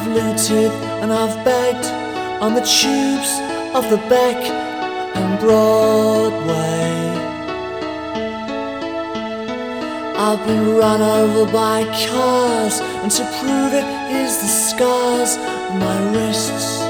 looted and I've begged on the tubes of the Beck and Broadway. I've been run over by cars, and to prove it, here's the scars on my wrists.